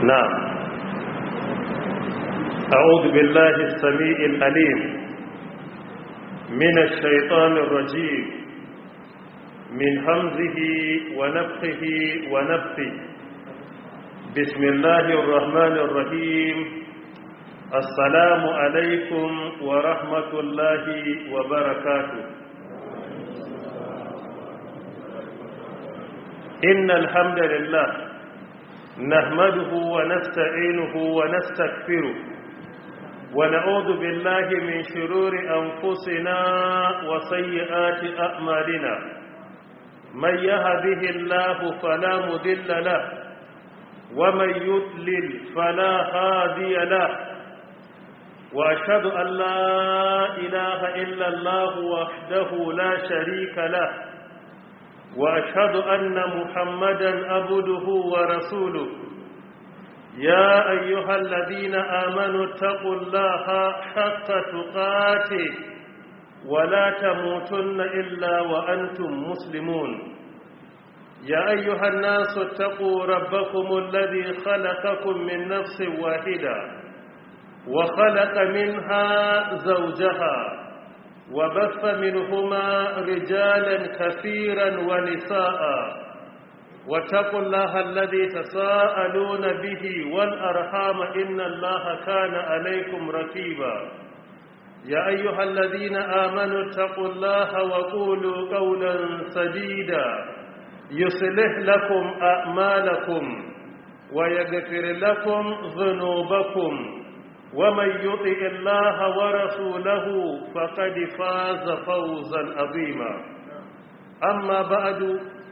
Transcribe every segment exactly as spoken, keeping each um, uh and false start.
نعم. أعوذ بالله السميع العليم من الشيطان الرجيم من همزه ونفخه ونفثه. بسم الله الرحمن الرحيم. السلام عليكم ورحمة الله وبركاته. إن الحمد لله نحمده ونستعينه ونستغفره ونعوذ بالله من شرور أنفسنا وسيئات أعمالنا. من يهده الله فلا مضل له ومن يضلل فلا هادي له، وأشهد أن لا إله إلا الله وحده لا شريك له، وأشهد أن محمدا عبده ورسوله. يا أيها الذين آمنوا اتقوا الله حق تقاته ولا تموتن إلا وأنتم مسلمون. يا أيها الناس اتقوا ربكم الذي خلقكم من نفس واحدة وخلق منها زوجها وبث منهما رجالا كثيرا ونساء، واتقوا الله الذي تساءلون به والأرحام إن الله كان عليكم رقيبا. يا أيها الذين آمنوا اتقوا الله وقولوا قولا سديدا يصلح لكم أعمالكم ويغفر لكم ذنوبكم، ومن يطع الله ورسوله فقد فاز فوزا عظيما. أما بعد،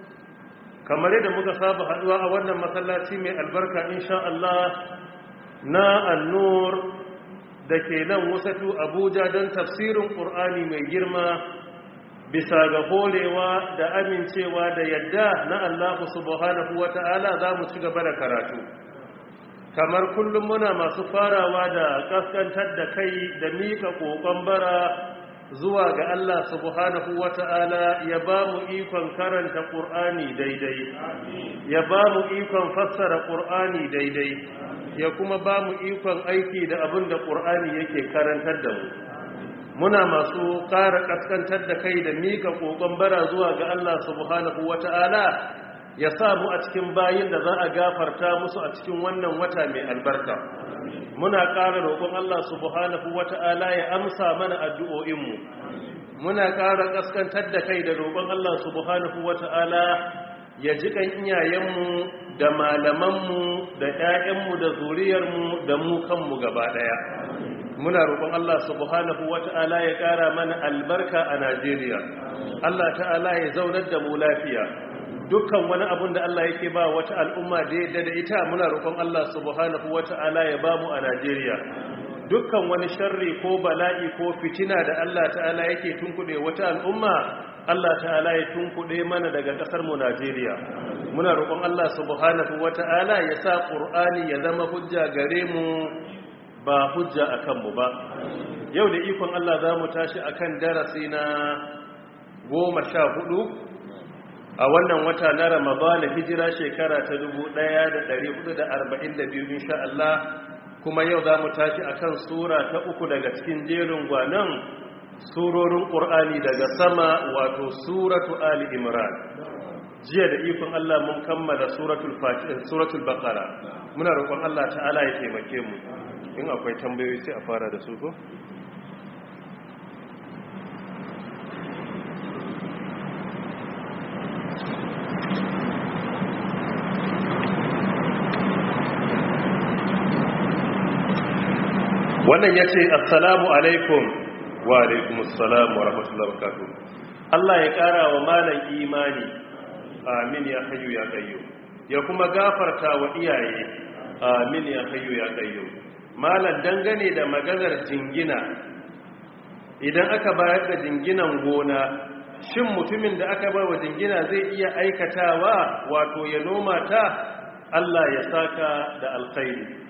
kamar yadda muka saba haduwa a wannan masallaci mai albarka insha Allah na An-Nur dake nan wasatu Abuja don tafsirin Qur'ani mai girma bisa ga horewa da amincewa da yadda na Allah subhanahu wata'ala za mu ci gaba da karatu. Kamar kullum muna masu farawa da kaskantar da kai da mika kokon bara zuwa ga Allah subhanahu wata'ala ya ba mu ikon karanta Qur'ani daidai, ya ba mu ikon fassara Qur'ani daidai, ya kuma ba mu ikon aiki da abin da Qur'ani yake karantar da mu. Muna masu ƙara kaskantar da kai da mika kokon bara zuwa ga Allah subhanahu wata'ala ya sa mu a cikin bayin da za a gafarta musu a cikin wannan wata mai albarka. Muna ƙara roƙon Allah subhanahu wata'ala ya amsa mana addu'o'inmu. Muna ƙara kaskantar da kai da roƙon Allah subhanahu wata'ala ya ji kan iyayenmu da malamanmu da ƴaƴanmu da zuriyarmu da mu kanmu gaba ɗaya. Muna roƙon Allah subhanahu wata'ala ya ƙara mana albarka a Najeriya. Allah ta'ala ya zaunar da mu lafiya. Dukkan wani abun da Allah yake ba wata al'umma da yadda da ita muna roƙon Allah subhanahu wata'ala ya ba mu a Najeriya. Dukkan wani sharri ko bala'i ko fitina da Allah ta'ala yake tunkuɗe wata al'umma, Allah ta'ala ya tunkuɗe mana daga ƙasar mu Najeriya. Muna roƙon Allah subhanahu wata'ala ya sa Qur'ani ya zama hujja gare mu ba hujja akan mu ba. Yau da ikon Allah za mu tashi akan darasi na goma sha hudu a wannan wata na Ramadana, hijira shekara ta dubu ɗaya da ɗari hudu da arba'in da biyu insha Allah. Kuma yau za mu tashi akan sura ta uku daga cikin jerin gwanan surorin Qur'ani daga sama, wato suratu Ali Imran. Jiya da ikon Allah mun kammala suratul Fatiha, suratul Baqara. Muna roƙon Allah ta'ala ya taimake mu. In akwai tambayoyi sai a fara da su ko? Wannan ya ce assalamu alaikum wa alaikumussalam wa rahmatullahi wa barakatuh. Allah ya ƙara wa malam imani, amin ya hayyu ya qayyum, ya kuma gafarta wa iyaye, amin ya hayyu ya qayyum. Malam, dangane da maganar jingina, idan aka bayar da jinginan gona, shin mutumin da aka bayar wa jingina zai iya aikatawa wato ya noma ta? Allah ya saka da alkhairi.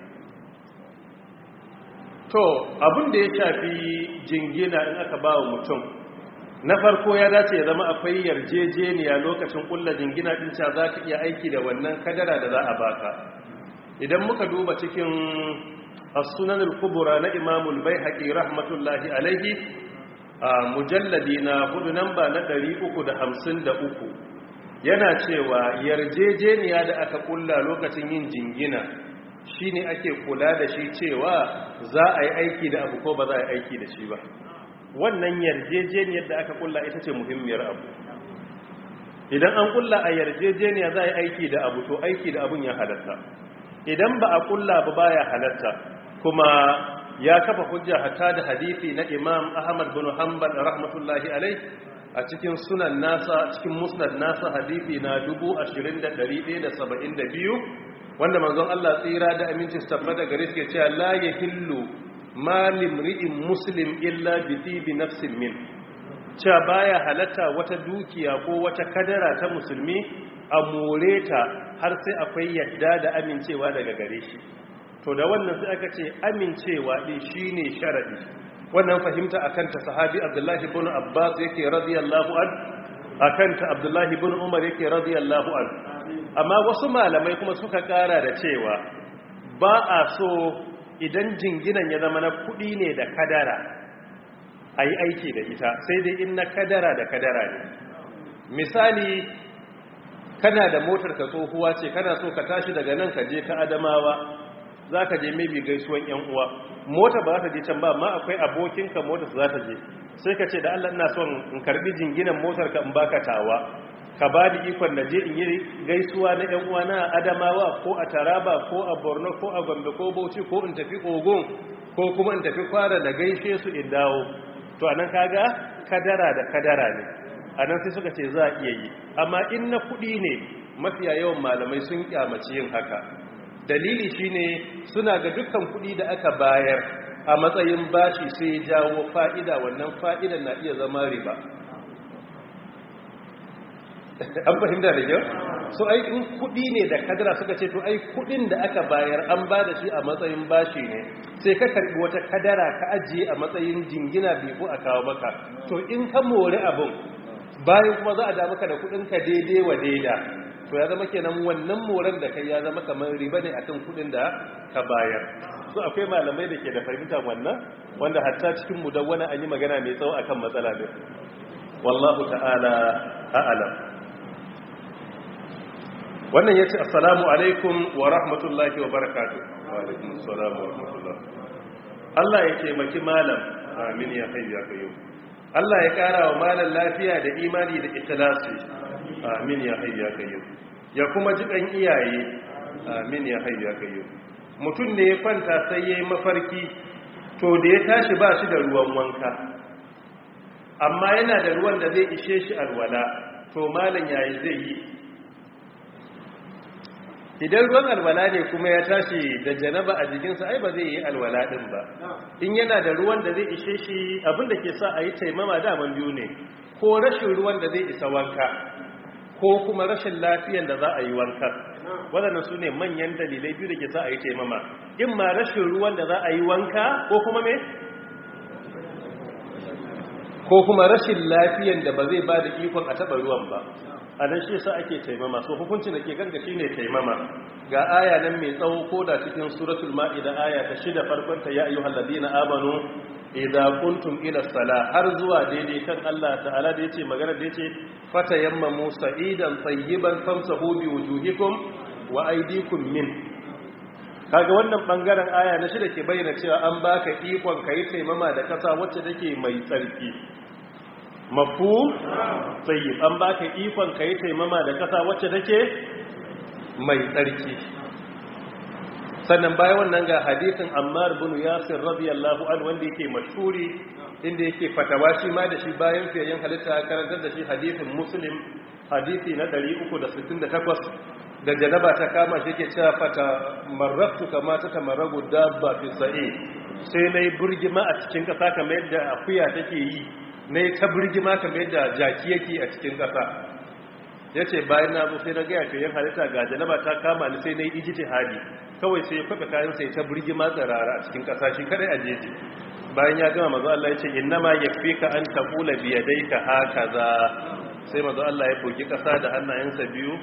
To, abin da ya shafi jingina in aka ba wa mutum, na farko ya dace ya zama akwai yarjejeniya lokacin kulla jingina din cewa za ka iya aiki da wannan kadara da za a baka. idan muka duba cikin as-sunan al-kubra na Imam al-Baihaqi rahmatullahi alaihi a mujalladi na hudu namba na ɗari uku da hamsin da uku yana cewa yarjejeniya da aka kulla lokacin yin jingina shine ake kula da shi cewa za a yi aiki da abu ko ba za a yi aiki da shi ba. Wannan yarjejeniyar da aka kulla ita ce muhimmiyar abu. Idan an kulla a yarjejeniya za a yi aiki da abu to aiki da abun ya halatta. Idan ba a kulla ba baya halatta, kuma ya kafa hujja hatta da hadisi na Imam Ahmad bin Hanbal rahmatullahi alai a cikin sunan nasa cikin musnad nasa hadisi na dubu ashirin da ɗari ɗaya da saba'in da biyu wanda manzon Allah tsira da aminci tabbata gare shi ke cewa la yahillu malim ri'in muslim illa bi tibi nafsin min, cewa baya halatta wata dukiya ko wata kadara ta musulmi a more ta har sai akwai yadda da amincewa daga gare shi. To da wannan sai aka ce amincewa din shine sharadi. Wannan fahimta akan ta sahabi Abdullahi ibn Abbas yake radiyallahu an, akan ta Abdullahi ibn Umar yake radiyallahu an. Amma wasu malamai kuma suka kara da cewa ba a so idan jinginan ya zama na kudi ne da kadara ayi aiki da ita, sai dai in na kadara da kadara ne. Misali kana da motar ka tsohuwa ce, kana so ka tashi daga nan ka je ka Adamawa, za ka je maybe gaisuwan yan uwa, mota ba za ta je can ba, amma akwai abokinka motar za ta je, sai ka ce da Allah ina son in karbi jinginan motar ka in baka tawa, ka ba da ikon na je in yi gaisuwa na yan uwa na Adamawa ko a Taraba ko a Borno ko a Gombe ko Bauchi ko in tafi Ogun ko kuma in tafi Kwara na gaishe su in dawo. To anan kaga kadara da kadara ne, anan sai suka ce za a iya yi. Amma in na kuɗi ne mafiya yawan malamai sun kyamaci yin haka. Dalili shine suna ga dukkan kuɗi da aka bayar a matsayin bashi sai jawo fa'ida, wannan fa'idan na iya zama riba. An fahimta da kyau? So ai in kuɗi ne da kadara suka ce to ai kuɗin da aka bayar an ba da shi a matsayin bashi ne, sai ka karɓi wata kadara ka ajiye a matsayin jingina biyu a kawo maka. To in ka mori abin bayan kuma za a da maka da kuɗinka daidai wa daida, to ya zama kenan wannan moran da kai ya zama kamar riba ne akan kudin da ka bayar. So akwai malamai da ke da fahimta wannan, wanda hatta cikin mudawwana an yi magana mai tsawo akan matsala din. Wallahu ta'ala a'lam. Wannan yace assalamu alaikum wa rahmatullahi wa barakatuh. Wa alaikum assalam wa rahmatullah. Allah ya taimaki malam, amin ya hayyu ya qayyum. Allah ya kara wa malam lafiya da imani da ikhlasi, amin ya hayyu ya qayyum. Ya kuma ji ɗan iyaye, amin ya hayyu ya qayyum. Mutum ne ya kwanta sai yayi mafarki, to da ya tashi ba shi da ruwan wanka, amma yana da ruwan da zai ishe shi alwala, to malam yayi zai yi. Idan ruwan alwala ne kuma ya tashi da janaba a jikinsa, ai ba zai yi alwala din ba. In yana da ruwan da zai ishe shi, abinda ke sa a yi taimama daman biyu ne, ko rashin ruwan da zai isa wanka, ko kuma rashin lafiyan da za a yi wanka. Waɗannan su ne manyan dalilai biyu da ke sa a yi taimama. In ma rashin ruwan da za a yi wanka, ko kuma me? Ko kuma rashin lafiyan da ba zai ba da ikon a taɓa ruwan ba. A nan shi sa ake taimama. So hukuncin da ke kanka shi ne taimama. Ga aya nan mai tsawo ko da cikin suratul ma'ida aya ta shida farkonta ya ayyuhal ladina amanu idza kuntum ila salah, har zuwa daidai kan Allah ta'ala da yace magana da yace fatayammamu sa'idan tayyiban famsahu bi wujuhikum wa aydikum min. Kaga wannan bangaren aya na shida ke bayyana cewa an baka ikon kai taimama da kasa wacce take mai tsarki. Mafhum? Tayyib, an baka ikon kai taimama da kasa wacce take mai tsarki. Sannan bayan wannan ga hadisin Ammar bin Yasir radiyallahu anhu wanda yake mashhuri, inda yake fatawa shi ma da shi bayan fiyayen halitta karantar da shi hadisin Muslim hadisi na ɗari uku da sittin da takwas, da janaba ta kama shi yake cewa fata marraftu kama ta tamarragu dabba fi sa'i, sai nayi burgima a cikin kasa kamar yadda akuya take yi, nayi ta burgima kamar yadda jaki yake a cikin kasa. Yace bayan na zo sai na ga fiyayen halitta ga janaba ta kama ni, sai nayi ijtihadi, kawai sai ya faɗa kayan sai ta burgi matsarara a cikin ƙasa shi kadai a jeji. Bayan ya gama mazu Allah ya ce innama yakfika an taqula bi yadayka hakaza, sai mazu Allah ya bugi ƙasa da hannayensa biyu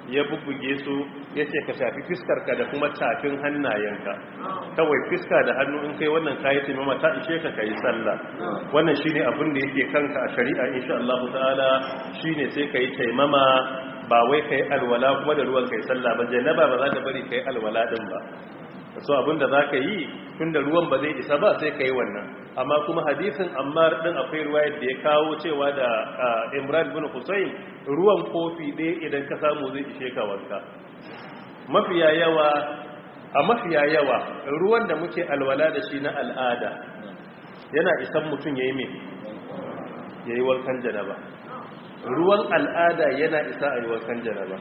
ya bubbuge su ya ce ka shafi fiskarka da kuma tafin hannayenka kawai fiska da hannu in kai wannan kayi taimama ta ishe ka kayi sallah wannan shine abin da yake kanka a shari'a insha Allah ta'ala shine sai kayi taimama ba wai kai alwala kuma da ruwan kai sallah ba janaba ba za ta bari kai alwala din ba so abinda za ka yi tun da ruwan ba zai isa ba sai ka yi wannan amma kuma hadisin ammar din akwai ruwayar da ya kawo cewa da imran bin husayn ruwan kofi ɗaya idan ka samu zai ishe ka wanka mafiya yawa a mafiya yawa ruwan da muke alwala da shi na al'ada yana isan mutum ya yi mai ya yi wankan janaba ruwan al'ada yana isa a yi wankan janaba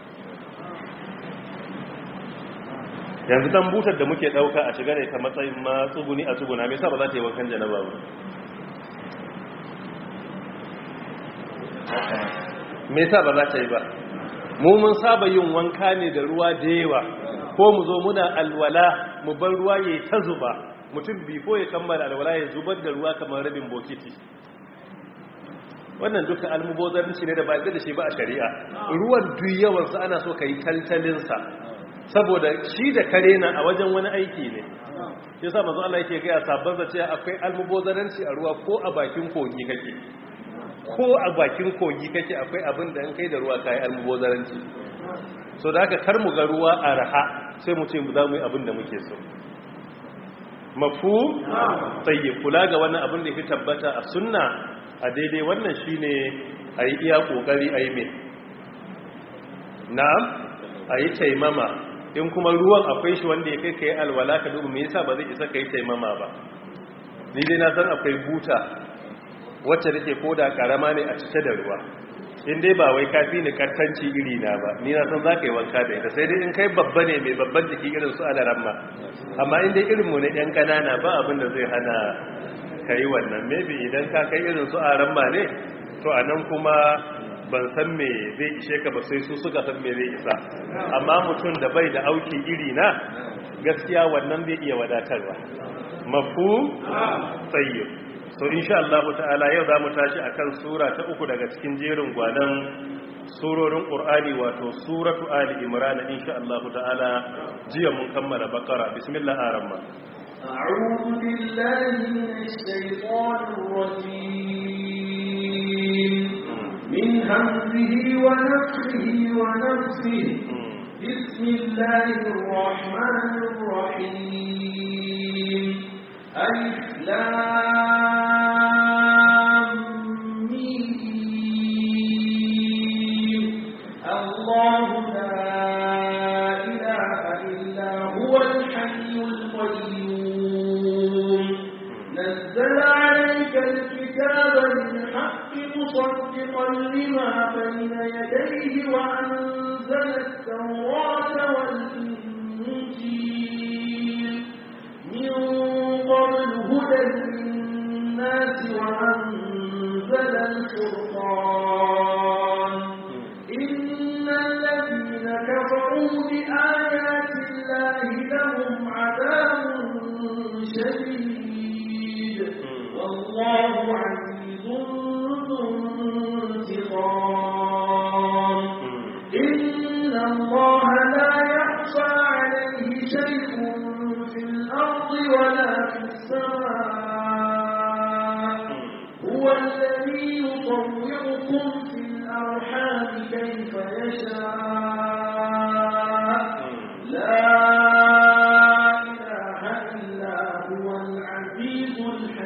yanzu dan butar da muke dauka a shiga ne ta matsayin ma tsuguni a tsuguna me yasa ba za ta yi wankan janaba ba me yasa ba za ta yi ba mu mun saba yin wanka ne da ruwa da yawa ko mu zo muna alwala mu bar ruwa yayi ta zuba mutum bifo ya kammala alwala ya zubar da ruwa kamar rabin bokiti wannan duka almubozarci ne da ba da shi ba a shari'a ruwan duk yawansa ana so ka yi taltalinsa saboda shi da kare na a wajen wani aiki ne shi sa manzo Allah yake gaya sabban zace akwai almubozaranci a ruwa ko a bakin kogi kake ko a bakin kogi kake akwai abin da in kai da ruwa kai almubozaranci so da haka kar mu ga ruwa a raha sai mu ce mu za mu yi abin da muke so mafu tayyib kula ga wannan abin da yake tabbata a sunna a daidai wannan shine ayi iya kokari ayi me na'am ayi taimama in kuma ruwan akwai shi wanda ya kai kai alwala ka dubu me yasa ba zai isa kai taimama ba ni dai na san akwai buta wacce take koda karama ne a cike da ruwa in dai ba wai kafi ni kattanci iri na ba ni na san za ka yi wanka da ita sai dai in kai babba ne mai babban jiki irin su alaramma amma in dai irin mu ne yan kanana ba abin da zai hana kai wannan maybe idan ka kai irin su aramma ne to anan kuma ban san me zai ishe ka ba sai su suka san me zai isa amma mutum da bai da auki iri na gaskiya wannan zai iya wadatarwa mafu tayyib so insha Allah ta'ala yau zamu tashi akan sura ta uku daga cikin jerin gwanan surorin Qur'ani wato suratu Ali Imran insha Allah ta'ala jiya mun kammala Baqara bismillah ar-rahman a'udhu billahi minash shaitanir rajim من همزه ونفخه ونفسه بسم الله الرحمن الرحيم ألف لام ميم الله لا إله إلا هو الحي القيوم نزل عليك الكتاب بالحق مصدقا لما بين يديه وأنزل التوراة والإنجيل من قبل هدى للناس وأنزل الفرقان إن الذين كفروا بآيات الله لهم عذاب شديد والله عزيز إن الله لا يخفى عليه شيء في الأرض ولا في السماء هو الذي يطوعكم في الأرحام كيف يشاء لا إله إلا هو العزيز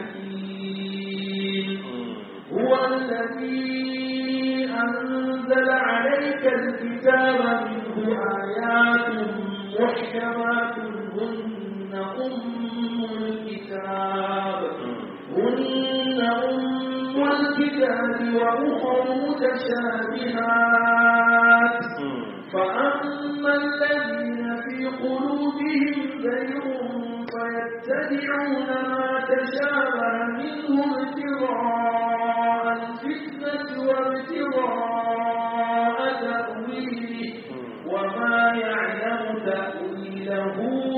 الحكيم هو الذي أنزل عليك الكتاب منه آيات محكمات هن أم الكتاب هن أم الكتاب وأخر متشابهات فأما الذين في قلوبهم زيغ فيتبعون ما تشابه منه ابتغاء الفتنة وابتغاء تأويله وما يعلم تأويله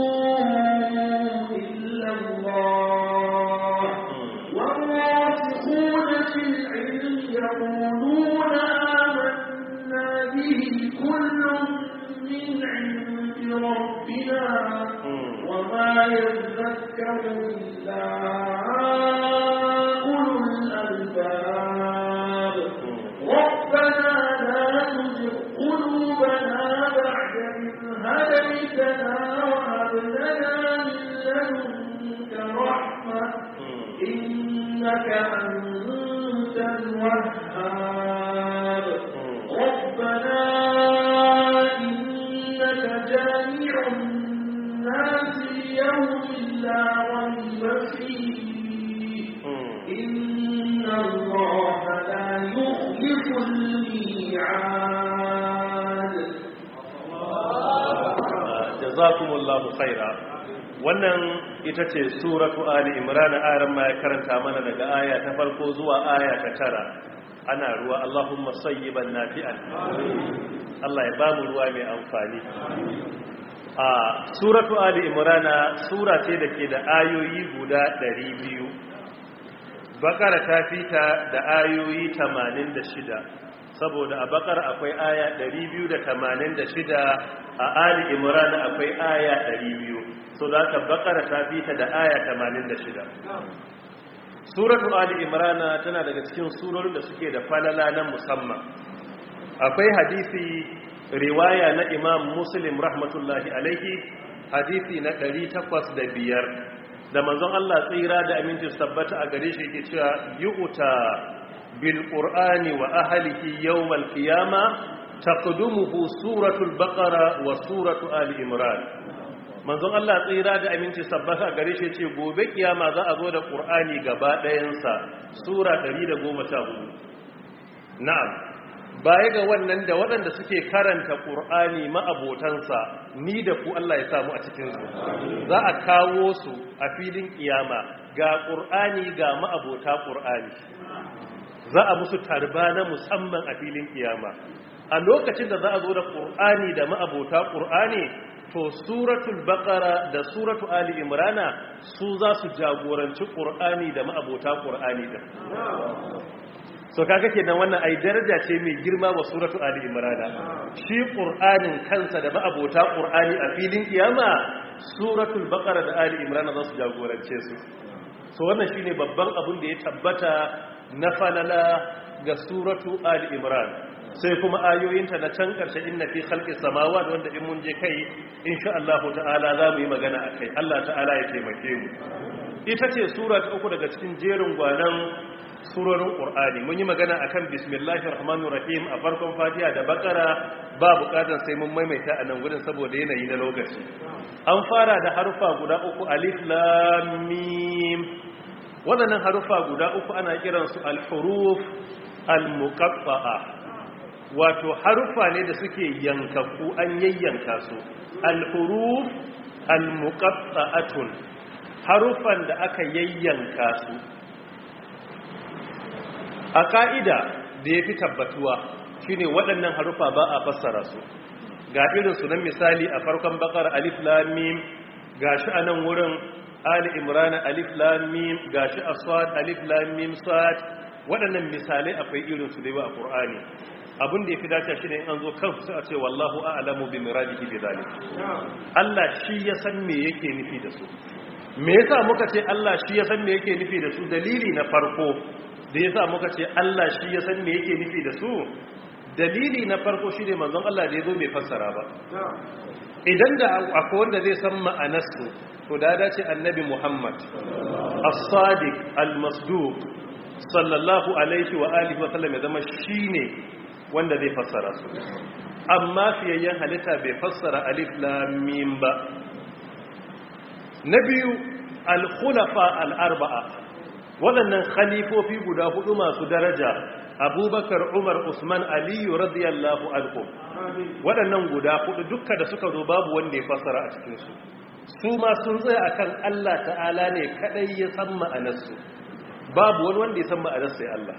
إلا الله والراسخون في العلم يقولون آمنا به كل ربنا وما يذكر إلا أولو الألباب ربنا لا تزغ قلوبنا بعد إذ هديتنا وهب لنا من لدنك رحمة إنك أنت الوهاب ربنا إنك جامع الناس ليوم لا ريب فيه إن الله لا يخلف الميعاد. جزاكم الله خيرا. wannan ita ce suratu ali imran aran ma ya karanta mana daga aya ta farko zuwa aya ta tara. Ana ruwa Allahumma sayyiban nafi'an, Allah ya bamu ruwa mai amfani. A suratu ali imran sura ce da ke da ayoyi guda ɗari biyu, bakara ta fita da ayoyi tamanin da shida, saboda a bakara akwai aya ɗari biyu da tamanin da shida, a ali imran akwai aya ɗari biyu, so da ka bakara ta fita da aya tamanin da shida. Suratu Ali Imran tana daga cikin surorin da suke da falala na musamman. Akwai hadisi riwaya na Imam Muslim rahmatullahi alaihi, hadisi na ɗari takwas da biyar, da manzon Allah tsira da aminci tabbata a gare shi yake cewa yu'ta bil qur'ani wa ahlihi yawmal qiyama taqdumuhu suratul baqara wa suratu ali imran. Manzon Allah tsira da aminci sabbata a gare shi ce gobe kiyama za a zo da Qur'ani gaba ɗayansa sura ɗari da goma sha hudu. Na'am, baya ga wannan da waɗanda suke karanta Qur'ani ma'abotansa, ni da ku Allah ya samu a cikin su. Za a kawo su a filin kiyama ga Qur'ani ga ma'abota Qur'ani. Za a musu tarba na musamman a filin kiyama. A lokacin da za a zo da Qur'ani da ma'abota Qur'ani, to suratul baqara da suratu ali imrana su za su jagoranci qur'ani da ma'abota qur'ani da so kaga kenan wannan ai daraja ce mai girma wa suratu ali imrana. Shi qur'anin kansa da ma'abota qur'ani a filin kiyama suratul baqara da ali imrana za su jagorance su. So wannan shine babban abin da ya tabbata na falala ga suratu ali imran. Sai kuma ayoyinta na can ƙarshe inna fi khalqis samawati wanda in mun je kai insha Allah ta'ala za mu yi magana akai. Allah ta'ala ya taimake mu. Ita ce sura ta uku daga cikin jerin gwanan surorin Qur'ani. Mun yi magana akan bismillahir rahmanir rahim a farkon Fatiha da Baqara, ba bukatar sai mun maimaita a nan gurin saboda yanayi na lokaci. An fara da harufa guda uku alif lam mim. Waɗannan harufa guda uku ana kiransu al-huruf al-muqatta'a. Wato harufa ne da suke yankaku an yayyanka su. Al-huruf al-muqatta'atun, harufan da aka yayyanka su. A ka'ida da yafi tabbatuwa shine waɗannan harufa ba a fassara su. Ga irin su nan misali a farkon Baqara alif lam mim, gashi anan wurin Ali Imran alif lam mim, gashi Aswad alif lam mim sad. Waɗannan misalai akwai irin su da yawa a Qur'ani. Abin da ya fi dace shi ne in an zo kansu sai a ce wallahu a'lamu bi muradihi bi zalik. Allah shi ya san me yake nufi da su. Me yasa muka ce Allah shi ya san me yake nufi da su? Dalili na farko da yasa muka ce Allah shi ya san me yake nufi da su, dalili na farko shine manzon Allah da yazo bai fassara ba. Idan da akwai wanda zai san ma'anarsu, to da dace annabi Muhammad as-sadiq al-masduq sallallahu alaihi wa alihi wa sallam ya zama shine wanda zai fassara su. Amma fiyayyen halitta bai fassara alif lam mim ba. Na biyu al-khulafa al-arba'a, waɗannan khalifofi guda hudu masu daraja, Abubakar, Umar, Usman, Aliyu radiyallahu anhum. Waɗannan guda hudu dukka da suka zo babu wanda ya fassara a cikin su. Su ma sun tsaya akan Allah ta'ala ne kadai ya san ma'anarsu. Babu wani wanda ya san ma'anar sai Allah.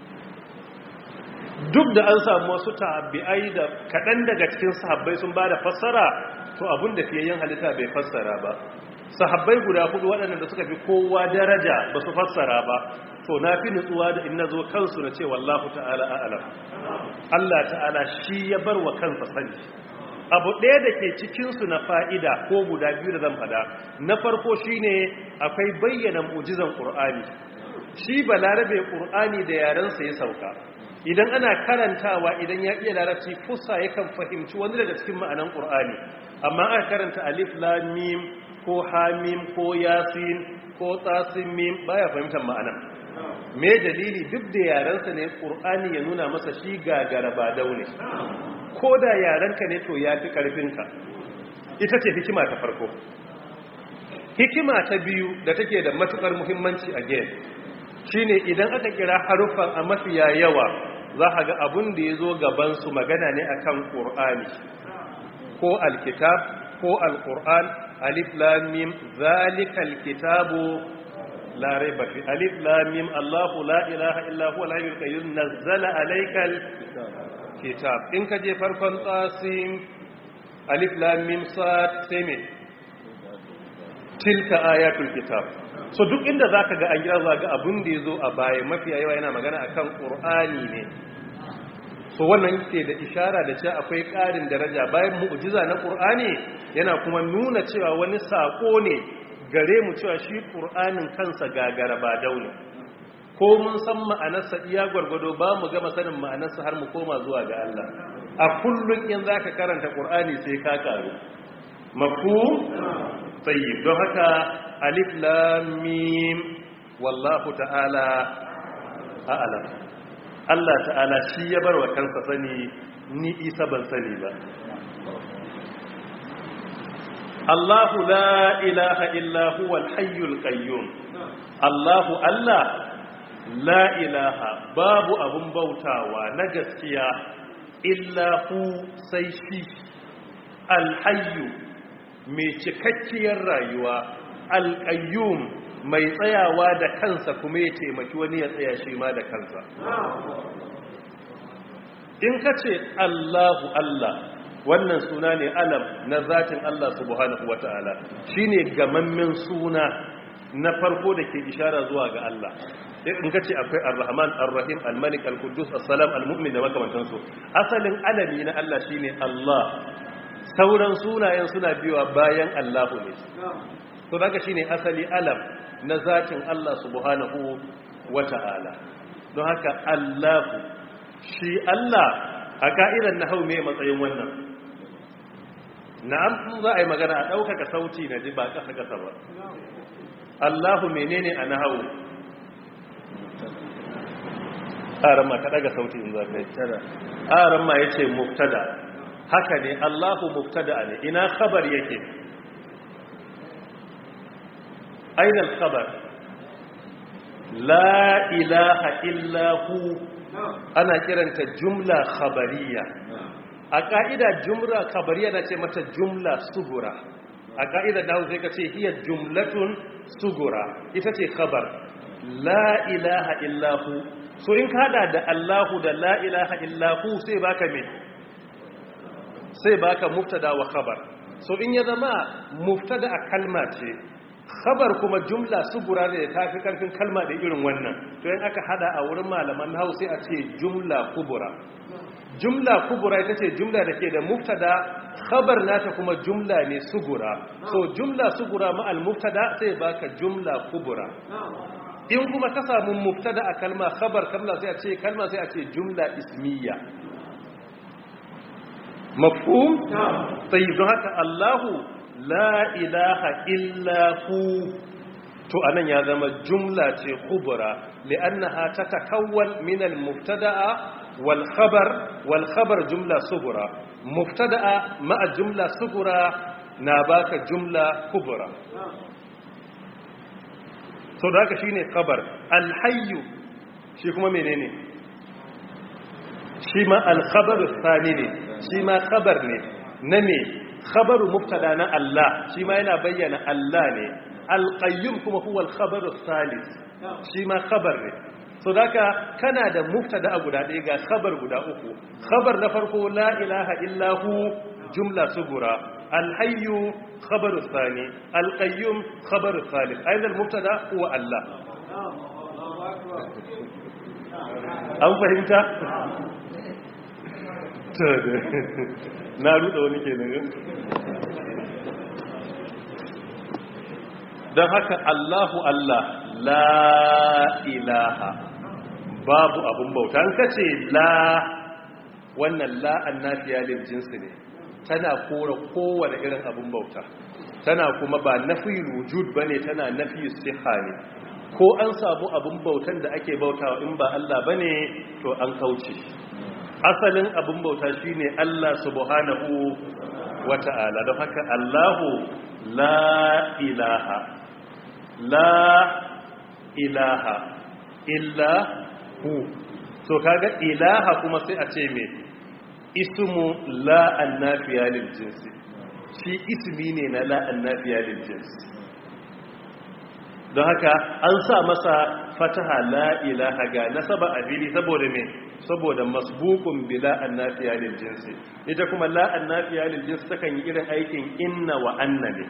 Duk da an samu wasu tabi'ai da kaɗan daga cikin sahabbai sun ba da fassara, to abin da fiyayyen halitta bai fassara ba. Sahabbai guda hudu waɗanda da suka fi kowa daraja ba su fassara ba, to na fi nutsuwa da in na zo kansu na ce wallahu ta'ala a'alam. Allah ta'ala shi ya bar wa kansa sani. abu ɗaya da ke cikinsu na fa'ida ko guda biyu da zan fada na farko shine akwai bayyana mu'jizan ƙur'ani. Shi balarabe ƙur'ani da yarensa ya sauka, idan ana karantawa idan ya iya larabci fusa yakan fahimci wani daga cikin ma'anan ƙur'ani, amma aka karanta alif lam mim ko hamim ko yasin ko tsasin mim baya fahimtar ma'anan. Me dalili? Duk da yarensa ne ƙur'ani ya nuna masa shi gagara ba daune, ko da yarenka ne to ya fi ƙarfinka. Ita ce hikima ta farko. Hikima ta biyu da take da matuƙar muhimmanci a gen shine idan aka kira haruffan a mafiya yawa za a ga abun da ya zo gabansu magana ne akan ƙur'ani ko alkitab ko alƙur'an. alif lam mim zalikal kitabu la raiba fi alif lam mim Allahu la ilaha illa huwa al-hayyul qayyum nazzala alaykal kitab. In ka je farkon tsasin alif lam mim sad sai tilka ayatul kitab. So duk inda zaka ga an gira zaga abun da yazo a baya mafi yawa yana magana akan Qur'ani ne. So wannan yake da ishara da cewa akwai ƙarin daraja bayan mu'jiza na Qur'ani, yana kuma nuna cewa wani sako ne gare mu cewa shi Qur'anin kansa gagara ba daune. Ko mun san ma'anarsa iya gwargwado ba mu gama sanin ma'anarsa har mu koma zuwa ga Allah. A kullun in zaka karanta Qur'ani sai ka karu. Mafhum? Tayyib. Don haka alif lam mim wallahu ta'ala a'lam. Allah ta'ala shi ya bar wa kansa sani, ni Isa ban sani ba. Allahu la ilaha illa huwal hayyul qayyum. Allahu Allah la ilaha babu abun bautawa na gaskiya illa hu sai shi al-hayyu mai cikakkiyar rayuwa, al-qayyum mai tsayawa da kansa kuma ya taimaki wani ya tsaya shi ma da kansa. In ka ce Allahu Allah, wannan suna ne alam na zatin Allah subhanahu wata'ala, shine gamammen suna na farko da ke ishara zuwa ga Allah. In ka ce akwai ar-rahman ar-rahim al-malik al-quddus as-salam al-mu'min da makamantansu, asalin alami na Allah shine Allah, sauran sunayen suna biyowa bayan Allahu ne. To daga shine asali alam na zatin Allah subhanahu wata'ala. Don haka Allahu shi Allah a ka'idar nahwu ne matsayin wannan. Na'am, za a yi magana a ɗaukaka sauti na ji ba ƙasa ƙasa ba. Allahu menene a nahwu? Aran ma ka daga sauti in za ka yi. Aran ma yace mubtada. Haka ne, Allahu mubtada ne. Ina khabar yake? Aina al-khabar? La ilaha illa hu. Ana kiranta jumla khabariya. A ka'ida jumla khabariya na ce mata jumla sugura. A ka'ida da sai ka ce hiya jumlatun sugura. Ita ce khabar. La ilaha illa hu. So in ka hada da Allahu da la ilaha illa hu sai baka me? Sai baka mubtada wa khabar. So in ya zama mubtada a kalma ce, khabar kuma jumla sugura ne da tafi karfin kalma da irin wannan, to in aka hada a wurin malaman nahwu sai a ce jumla kubura. Jumla kubura ita ce jumla da ke da mubtada, khabar nata kuma jumla ne sugura. So jumla sugura ma al mubtada sai baka jumla kubura. In kuma ka samu mubtada a kalma, khabar kalma sai a ce kalma sai a ce jumla ismiya. Mafhum? Sai don haka Allahu la ilaha illa hu, to anan ya zama jumla ce kubra li'annaha tatakawwal min al-mubtada'a wal khabar wal khabar jumla sughra. Mubtada'a ma'a jumla sughra na baka jumla kubra. So da haka shine khabar. Al-hayyu shi kuma menene? Shi ma al-khabar thani ne, shi ma khabar ne na me? Khabaru mubtada na Allah, shi ma yana bayyana Allah ne. Al-qayyum kuma huwa al-khabaru thalith, shi ma khabar ne. So daka kana da mubtada a guda ɗaya ga khabar guda uku. Khabar na farko la ilaha illa hu jumla sugura, al-hayyu khabaru thani, al-qayyum khabaru thalith. Aidan mubtada huwa Allah. An fahimta? na ruɗa wani ke nan don haka Allahu Allah la ilaha babu abun bauta an kace la wannan la annafiya lil jinsi ne tana kora kowane irin abun bauta tana kuma ba nafi wujud bane tana nafi siha ne ko an samu abun bautan da ake bautawa in ba Allah bane to an kauce asalin abun bauta shine Allah subhanahu wata'ala don haka Allahu la ilaha la ilaha illa hu so kaga ilaha kuma sai a ce me ismu la annafiya lil jinsi shi ismi ne na la annafiya lil jinsi don haka an sa masa fataha la ilaha ga nasaba abili saboda me saboda masbuqun bila annafiya lil jinsi ita kuma la annafiya lil jinsi takan yi irin aikin inna wa anna ne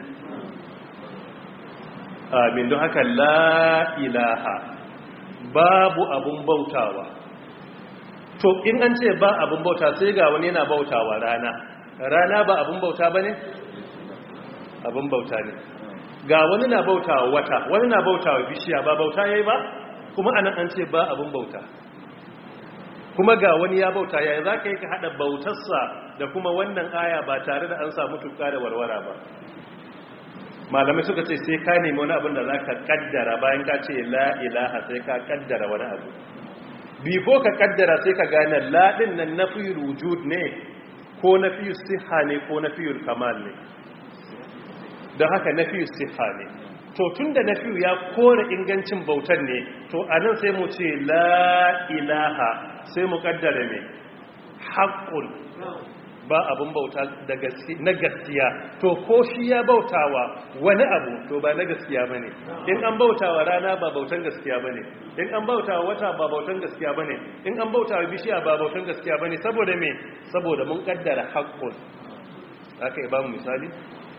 amin don haka la ilaha babu abun bautawa to in an ce ba abun bauta sai ga wani yana bautawa rana rana ba abun bauta bane abun bauta ne ga wani na bautawa wata wani na bautawa bishiya ba bauta yayi ba kuma anan an ce ba abun bauta kuma ga wani ya bauta yayi zaka yi ka hada bautarsa da kuma wannan aya ba tare da an samu tukka da warwara ba malamai suka ce sai ka nemi wani abin da za ka kaddara bayan ka ce la ilaha sai ka kaddara wani abu bifo ka kaddara sai ka gane laɗin nan na fi wujud ne ko na fi siha ne ko na fi kamal ne don haka na fi siha ne to tun da na fi ya kore ingancin bautar ne to a nan sai mu ce la ilaha sai mu kaddara ne haƙƙun ba abin bauta na gaskiya to ko shi ya bautawa wani abu to ba na gaskiya ba ne in an bautawa rana ba bautan gaskiya ba ne in an bautawa wata ba bautan gaskiya ba ne in an bautawa bishiya ba bautan gaskiya ba ne saboda me saboda mun kaddara haƙƙun aka yi ba mu misali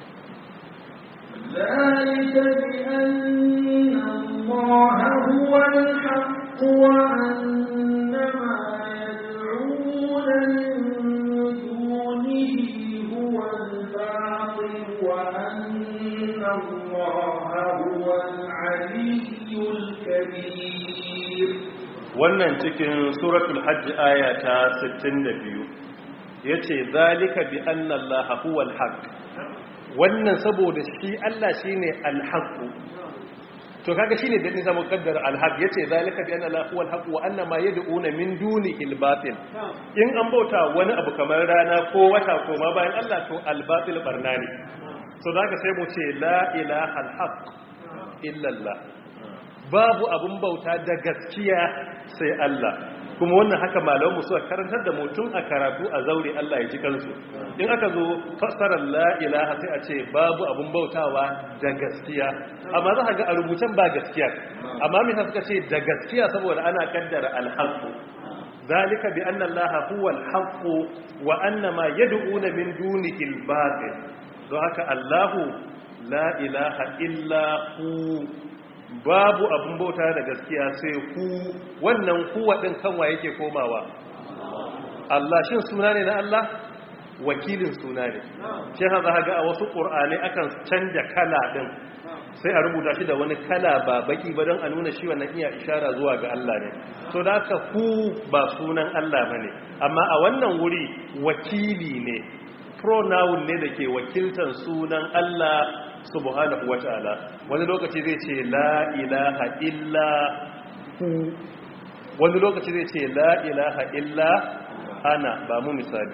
ذلك بأن الله هو الحق وأن ما يدعون من هو الباطل وأن الله هو العلي الكبير wannan cikin suratul hajj aya ta sittin da biyu yace zalika bi anna allaha huwal haqq wannan saboda shi Allah shine al-haqq to kaga shine da din zamu kaddara al-haqq yace zalika bi anna allaha huwal haqq wa anna ma yad'una min dunihi al-batil in an bauta wani abu kamar rana ko wata ko ma bayan Allah to al-batil barna ne so daga sai mu ce la ilaha al-haqq illa Allah babu abun bauta da gaskiya sai Allah kuma wannan haka malamu suka karantar da mutum a karatu a zaure Allah ya ji kansu in aka zo fassarar la ilaha sai a ce babu abun bautawa da gaskiya amma za ka ga a rubucen ba gaskiya amma me suka ce da gaskiya saboda ana kaddara al-haqq zalika bi anna allaha huwa al-haqq wa anna ma yad'una min dunihi al-batil don haka Allahu la ilaha illa hu babu abun bauta da gaskiya sai ku wannan kuwa din kanwa yake komawa Allah shin suna ne na Allah wakilin suna ne shi haka ga a wasu qur'ani akan canja kala din sai a rubuta shi da wani kala ba baki ba don a nuna shi wannan iya ishara zuwa ga Allah ne so da haka ku ba sunan Allah bane amma a wannan wuri wakili ne pronoun ne da ke wakiltar sunan Allah subhanahu wa ta'ala wani lokaci zai ce la ilaha illa hu wani lokaci zai ce la ilaha illa ana ba mu misali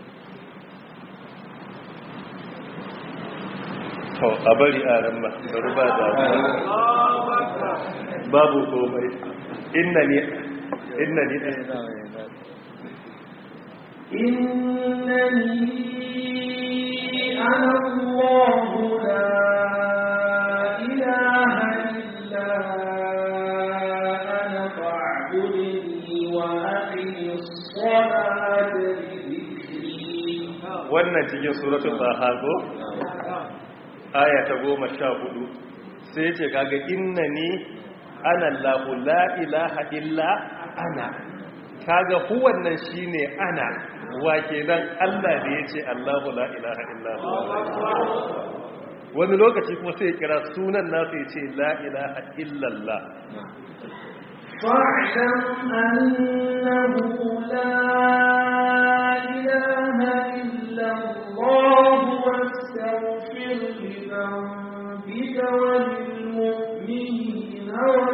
to a bari a ramma bari ba da babu komai innani innani innani ana Allahu la ilaha illa ana fa'budni wa aqimis salata li dhikri wannan cikin suratul taha ko aya ta goma sha hudu sai ce kaga innani ana Allahu la ilaha illa ana kaga hu wannan shine ana wa kenan Allah da yace Allahu la ilaha illa huwa wani lokaci kuma sai ya kira sunan nasa yace la ilaha illallah فاعلم أنه لا إله إلا الله واستغفر لذنبك وللمؤمنين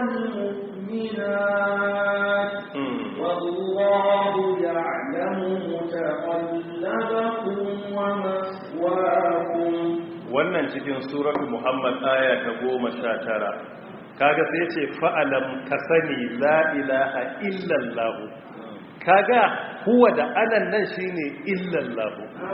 والمؤمنات والله يعلم متقلبكم ومثواكم. wannan cikin suratul Muhammad aya ta goma sha tara kaga sai ce fa'alam ka sani la ilaha illallah kaga huwa da anan nan shine illallah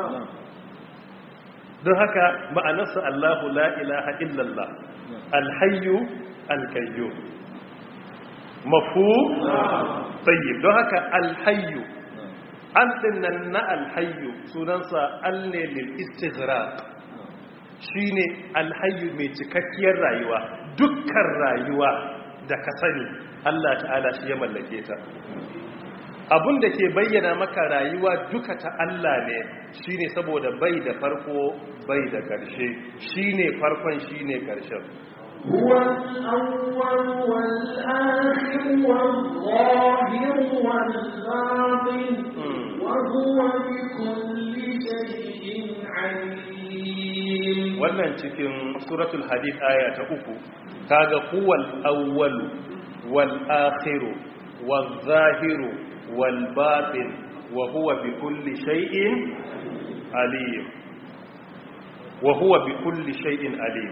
don haka ma'anarsa Allahu la ilaha illallah alhayyu alkayyum mafhum tayyib don haka alhayyu an dinnan na alhayyu sunansa alne lil istighraq shine alhayyu mai cikakkiyar rayuwa dukkan rayuwa da ka sani Allah ta'ala shi ya mallake ta abun da ke bayyana maka rayuwa duka ta Allah ne shine saboda bai da farko bai da ƙarshe shine farkon shine ƙarshen huwa al-awwal wal-akhir wal-zahir wal-batin wa huwa bi kulli shay'in 'alim. wannan cikin suratul hadid aya ta uku kaga huwal awwal wal-akhir wal-zahir wal-batin wa huwa bi kulli shay'in alim wa huwa bi kulli shay'in alim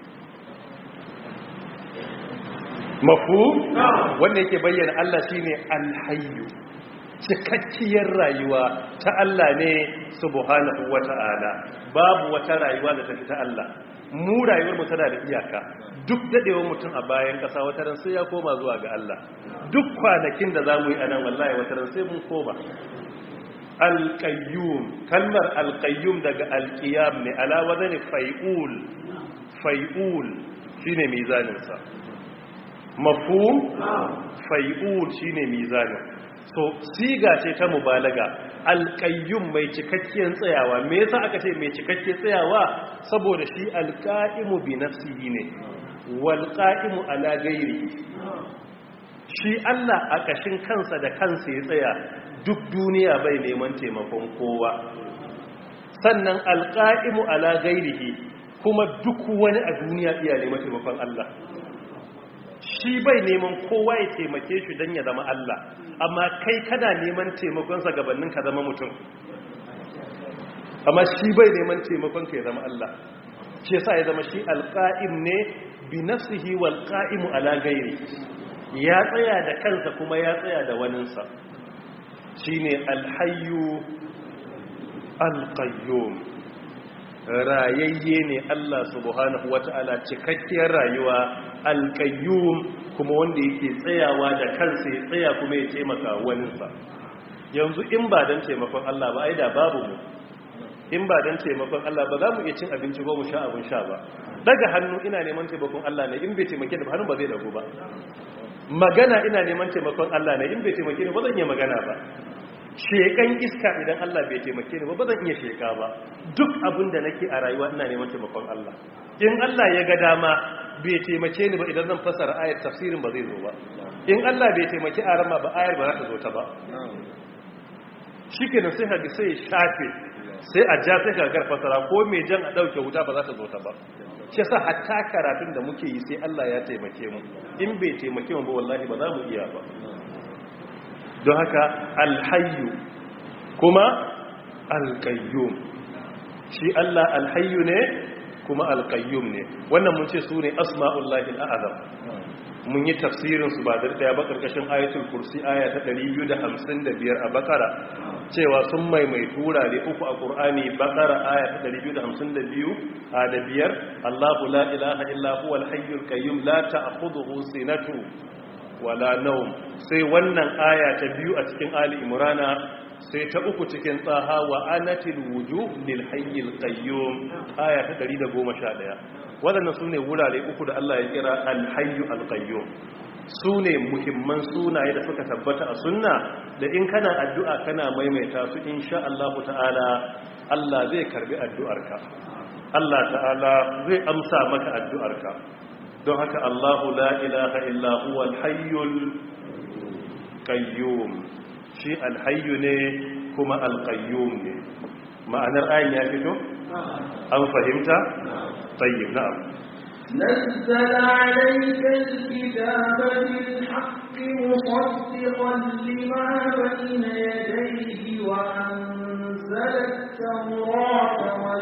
mafhum wanda yake bayyana Allah shine al-hayyu cikakkiyar rayuwa ta Allah ne subhanahu wata'ala babu wata rayuwa da tafi ta Allah mu rayuwar mu tana da iyaka duk dadewar mutum a bayan kasa wata ran sai ya koma zuwa ga Allah duk kwanakin da zamu yi anan wallahi wata ran sai mun koma al-qayyum kalmar al-qayyum daga al-qiyam ne ala wazani fai'ul fai'ul shine mizanin sa mafhum fai'ul shine mizanin so siga ce ta mubalaga alƙayyum mai cikakkiyar tsayawa me yasa aka ce mai cikakkiyar tsayawa saboda shi alqa'imu bi nafsihi ne wal qa'imu ala ghairihi shi Allah a kashin kansa da kansa ya tsaya duk duniya bai neman taimakon kowa sannan alqa'imu ala ghairihi kuma duk wani a duniya iya neman taimakon Allah shi bai neman kowa ya taimake shi don ya zama Allah amma kai kana neman taimakonsa gabanin ka zama mutum amma shi bai neman taimakon ka ya zama Allah shi yasa ya zama shi alqa'im ne bi nafsihi wal qa'imu ala ghairi ya tsaya da kansa kuma ya tsaya da waninsa shine alhayyu alqayyum rayayye ne Allah subhanahu wata'ala cikakkiyar rayuwa alqayyum kuma wanda yake tsayawa da kansa ya tsaya kuma ya taimaka waninsa yanzu in ba dan taimakon Allah ba ai da babu mu in ba dan taimakon Allah ba za mu iya cin abinci ko mu sha abin sha ba daga hannu ina neman taimakon Allah ne in bai taimake da hannu ba zai dago ba magana ina neman taimakon Allah ne in bai taimake ni ba zan iya magana ba shekan iska idan Allah bai taimake ni ba ba zan iya sheka ba duk abin da nake a rayuwa ina neman taimakon Allah in Allah ya ga dama bai taimake ni ba idan zan fasara ayar tafsirin ba zai zo ba in Allah bai taimake arama ba ayar ba za ta zo ta ba shikenan sai hadi sai shafe sai a ja sai ka gar fasara ko mai jan a dauke wuta ba za ta zo ta ba shi yasa hatta karatun da muke yi sai Allah ya taimake mu in bai taimake mu ba wallahi ba za mu iya ba don haka alhayyu kuma alqayyum shi Allah alhayyu ne kuma alqayyum ne wannan mun ce su ne asma'ullahi al'azam mun yi tafsirin su ba da daya ba karkashin ayatul kursi aya ta ɗari biyu da hamsin da biyar a bakara cewa sun maimai turare uku a qur'ani bakara aya ta ɗari biyu da hamsin da biyu a da biyar Allahu la ilaha illa huwal hayyul qayyum la ta'khudhuhu sinatu wala nawm sai wannan aya ta biyu a cikin ali imrana sai ta uku cikin tsaha wa anatil wujuh lil hayyil qayyum aya ta ɗari da goma sha ɗaya wadannan sune wurare uku da Allah ya kira al hayyu al qayyum sune muhimman sunaye da suka tabbata a sunna da in kana addu'a kana maimaita su insha Allah ta'ala Allah zai karbi addu'arka Allah ta'ala zai amsa maka addu'arka don haka Allahu la ilaha illa huwal hayyul qayyum shi al-hayyu ne kuma al-qayyum ne ma'anar ayin ya fito an fahimta tayyib na'am نزل عليك الكتاب بالحق مصدقا لما بين يديه وأنزل التوراة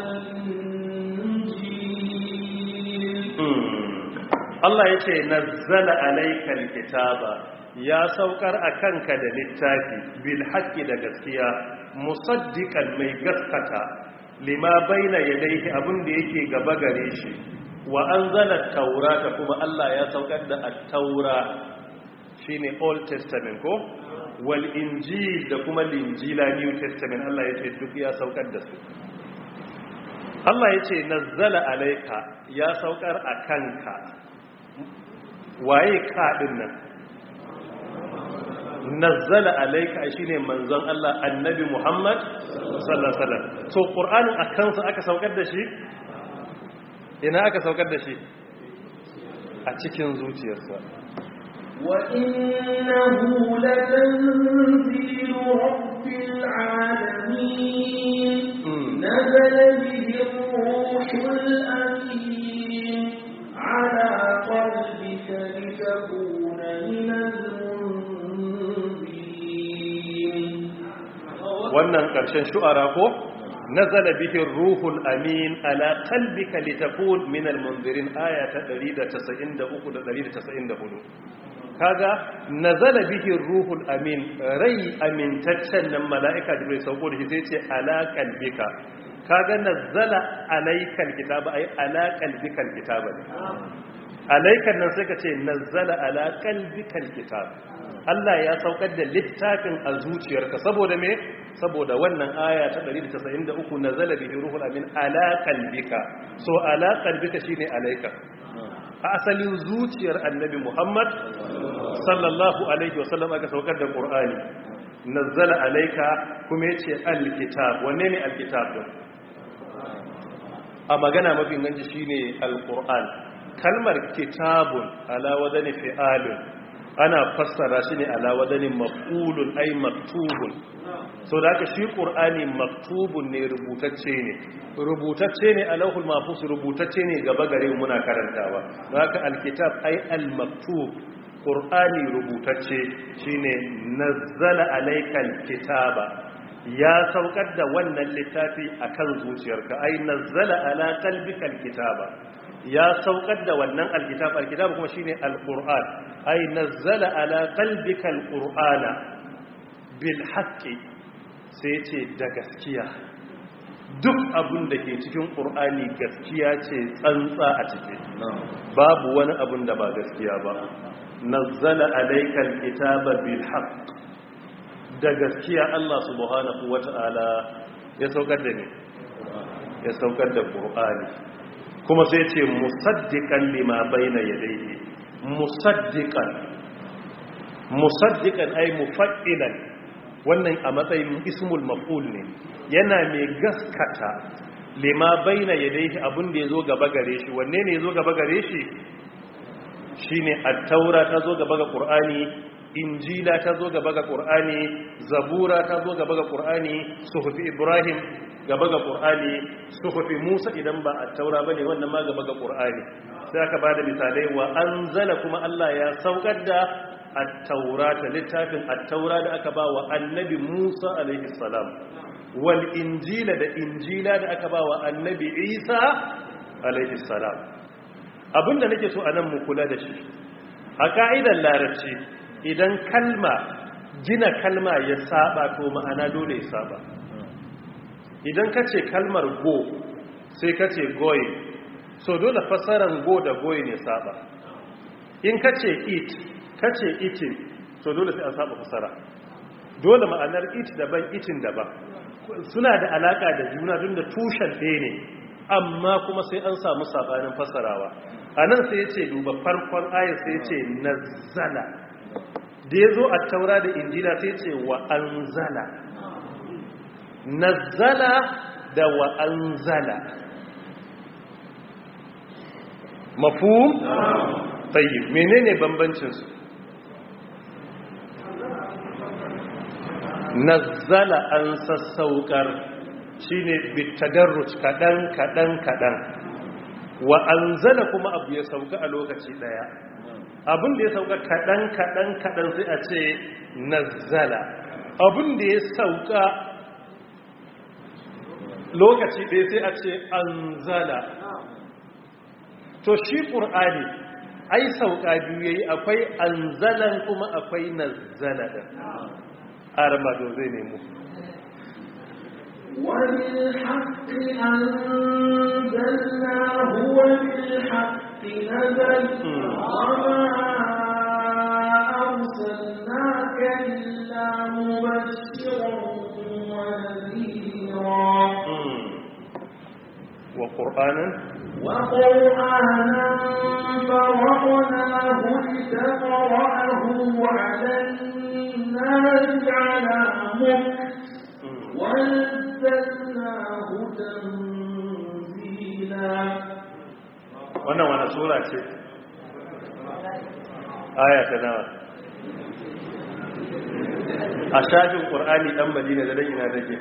والإنجيل الله يقول نزل عليك الكتاب يا سوكر أكنك للتاكي بالحق دقسكيا مصدقا مي قسكتا لما بين يديه أبن ديكي قبقريشي wa an zala taurata kuma Allah ya saukar da at-taura shine Old Testament ko wal injil da kuma linjila New Testament Allah ya ce duk ya saukar da su Allah ya ce nazzala alayka ya saukar akanka waye ka din nan nazzala alayka shine manzon Allah annabi Muhammad sallallahu alaihi wasallam so Qur'anin akansa aka saukar da shi ina aka saukar da shi a cikin zuciyarsa wa innahu latanzilu rabbil alamin nazala bihi ruhul amin ala qalbika litakuna minal munzirin wannan karshen shu'ara ko نزل به الروح الأمين على قلبك لتكون من المنذرين آية تريد تسعين دقوق تريد تسعين دقوق kaga nazala bihi ruhul amin rai amintaccen nan mala'ika jibril sauko da shi sai ce ala qalbika kaga nazala alaykal kitaba ay ala qalbikal kitaba alaykan nan sai ka ce nazala ala qalbikal kitab Allah ya saukar da littafin a zuciyarka saboda me saboda wannan aya ta ɗari da casa'in da uku nazala bihi ruhul amin ala qalbika so ala qalbika shine alayka a asalin zuciyar annabi Muhammad sallallahu alaihi wasallam aka saukar da Qur'ani nazala alayka kuma yace alkitab wanne ne alkitab din a magana mafi ganci shine alquran kalmar kitabun ala wadani fi'alun ana fassara shi ne ala wadanin maf'ulun ay maktubun so da haka shi qur'ani maktubun ne rubutacce ne rubutacce ne a lauhul mahfuz rubutacce ne gaba gare mu muna karantawa don haka alkitab ay almaktub qur'ani rubutacce shine nazzala alaykal kitaba ya saukar da wannan littafi akan zuciyarka ay nazzala ala qalbikal kitaba ya saukar da wannan alkitab alkitab kuma shine alquran ay nazzala ala qalbika alqur'ana bil haqqi sai ce da gaskiya duk abun da ke cikin qur'ani gaskiya ce tsantsa a ciki babu wani abun da ba gaskiya ba nazzala alayka alkitaba bil haqq da gaskiya Allah subhanahu wata'ala ya saukar da ne ya saukar da qur'ani kuma sai ce musaddiqan lima bayna yadayhi musaddiqan musaddiqan ay mufaddilan wannan a matsayin ismul maf'ul ne yana mai gaskata lima bayna yadayhi abin da yazo gaba gare shi wanne ne yazo gaba gare shi shine at-taura ta zo gaba ga qur'ani injila ta zo gaba ga qur'ani zabura ta zo gaba ga qur'ani suhuf ibrahim gaba ga qur'ani suhufi musa idan ba at-taura bane wannan ma gaba ga qur'ani sai aka bada misalai wa anzala kuma Allah ya saukar da at-taurata littafin at-taura da aka ba wa annabi Musa alaihi salam wal injila da injila da aka ba wa annabi Isa alaihi salam abinda nake so anan mu kula da shi a ka'idar larabci idan kalma gina kalma ya saba to ma'ana dole ya saba idan ka ce kalmar go sai ka ce going so dole fassaran go da going ya saba in ka ce eat ka ce eating so dole sai an saba fassara dole ma'anar eat daban eating daban suna da alaka da juna tun da tushen ɗaya ne amma kuma sai an samu sabanin fassarawa a nan sai ya ce duba farkon ayar sai ya ce nazzala da yazo at-taura da injila sai ce wa anzala nazzala da wa anzala mafhum tayyib menene bambancin su nazzala an sassaukar shine bitadarruj kadan kadan kadan wa anzala kuma abu ya sauka a lokaci daya abin da ya sauka kadan kadan kadan sai a ce nazzala abin da ya sauka lokaci daya sai a ce anzala to shi qur'ani ai sauka biyu yayi akwai anzalan kuma akwai nazzala din armado zai nemo وَبِالْحَقِّ أَنزَلْنَاهُ وَبِالْحَقِّ نَزَلَ وَمَا أَرْسَلْنَاكَ إِلَّا مُبَشِّرًا وَنَذِيرًا وقرآنا وقرآنا فرقناه لتقرأه على الناس على مكث ونزلناه تنزيلا. wannan wani sura ce aya ta nawa a shafin ƙur'ani ɗan madina da ina take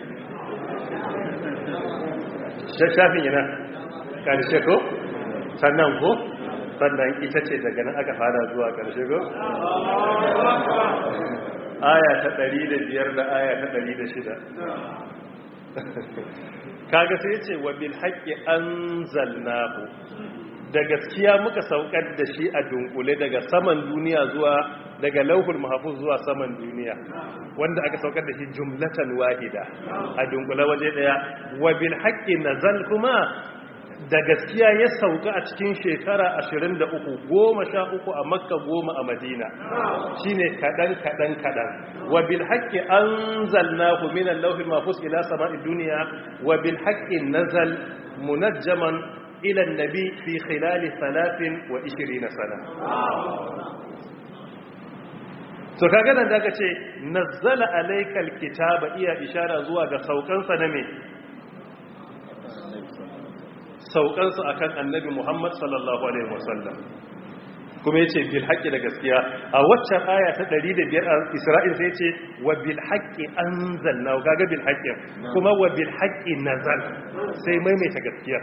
shafin yana ƙarshe ko sannan ko sannan ita ce daga nan aka fara zuwa ƙarshe ko aya ta ɗari da biyar da aya ta ɗari da shida kaga sai ce wa bil haqqi anzalnahu da gaskiya muka saukar da shi a dunkule daga saman duniya zuwa daga lauhul mahfuz zuwa saman duniya wanda aka saukar da shi jumlatan wahida a dunkule waje daya wa bil haqqi nazal kuma da gaskiya ya sauka a cikin shekara ashirin da uku goma sha uku a makka goma a madina shine kadan kadan kadan wa bil haqqi anzalnahu min al-lawhil mahfuz ila sama'id dunya wa bil haqqi nazal munajjaman ila an-nabi fi khilal thalathin wa ishirina sana so kaga nan daga ce nazzala alaykal kitaba iya ishara zuwa ga saukansa na me saukansu akan annabi Muhammad sallallahu alaihi wasallam kuma yace bil haqqi da gaskiya a waccan aya ta ɗari da biyar a Isra'il sai yace wa bil haqqi anzalna kaga bil haqqi kuma wa bil haqqi nazal sai maimaita gaskiya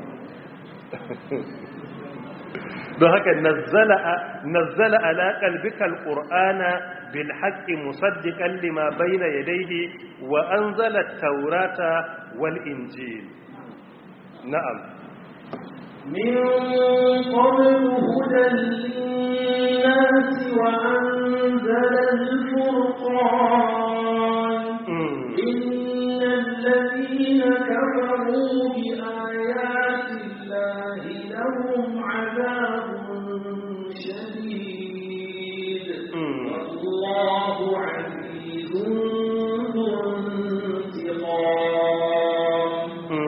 don haka nazzala nazzala ala qalbika alqur'ana bil haqqi musaddiqan lima bayna yadayhi wa anzala at-taurata wal injil na'am من قبل هدى للناس وأنزل الفرقان إن الذين كفروا بآيات الله لهم عذاب شديد والله عزيز ذو انتقام.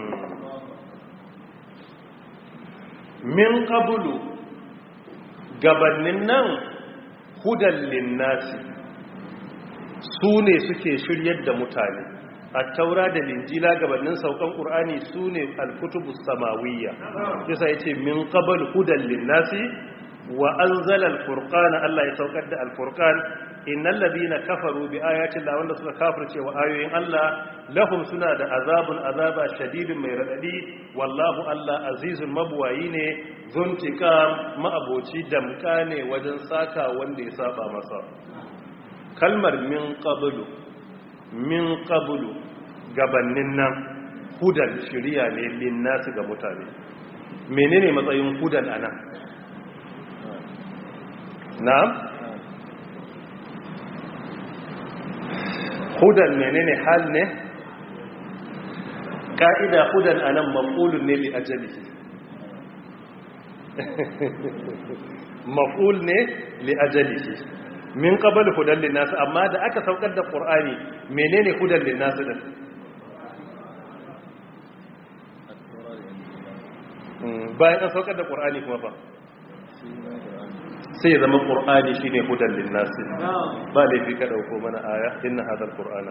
min qablu gabanin nan hudan linnasi su ne suke shiryar da mutane a taura da linjila gabanin saukan ƙur'ani su ne alkutubus samawiyya yasa yace min qablu hudan linnasi wa anzala alfurqana Allah ya saukar da alfurqan innal ladina kafaru bi ayati Allah wanda suka kafirce wa ayoyin Allah lahum suna da azabun azaba shadidin mai radadi wallahu Allah azizul mabwayi ne zuntikam ma'aboci damka ne wajen saka wanda ya saba masa kalmar min qablu min qablu gabannin nan hudan shiriya ne linnasu ga mutane menene matsayin hudan anan na'am hudan menene hal ne ka'ida hudan anan maf'ulun ne li ajalihi maf'ul ne li ajalihi min qabl hudan lin nas amma da aka saukar da qur'ani menene hudan lin nas din bayan an saukar da qur'ani kuma fa sai ya zama qur'ani shine hudan linnas ba laifi ka dauko mana aya inna hadha alqur'ana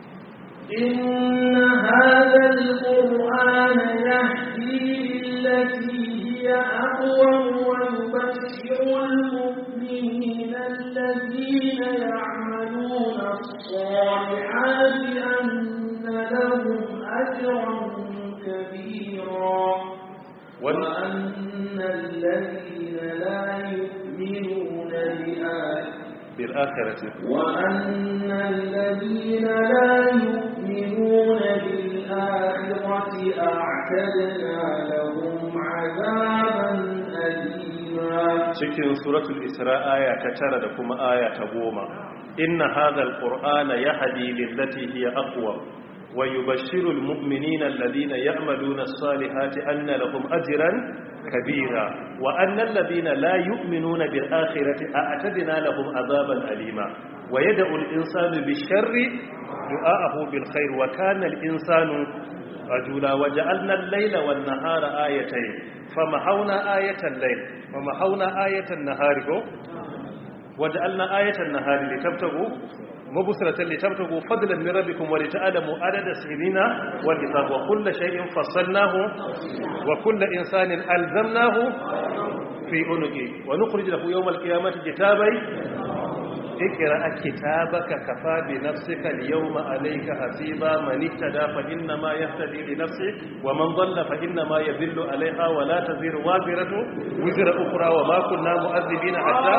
inna hadha alqur'ana yahdi lillati hiya aqwam wa yubashshiru almu'minina alladhina ya'maluna as-salihati anna lahum ajran kabira وأن الذين لا يؤمنون بالآخرة وأن الذين لا يؤمنون بالآخرة أعتدنا لهم عذابا أليما. cikin suratul Isra aya ta tara da kuma aya ta goma inna hadha alqur'ana yahdi lillati hiya aqwam ويبشر المؤمنين الذين يعملون الصالحات أن لهم أجرا كبيرا وأن الذين لا يؤمنون بالآخرة أعتدنا لهم عذابا أليما ويدعو الإنسان بالشر دعاءه بالخير وكان الإنسان رجولا وجعلنا الليل والنهار آيتين فمحونا آية الليل ومحونا آية النهار وجعلنا آية النهار لتبتغوا مبصرة لتبتغوا فضلا من ربكم ولتعلموا عدد السنين والحساب وكل شيء فصلناه وكل إنسان ألزمناه في عنقه ونخرج له يوم القيامة كتابا اقرأ كتابك كفى بنفسك اليوم عليك حسيبا من اهتدى فإنما يهتدي لنفسه ومن ضل فإنما يذل عليها ولا تزر وازرة وزر أخرى وما كنا مؤذبين حتى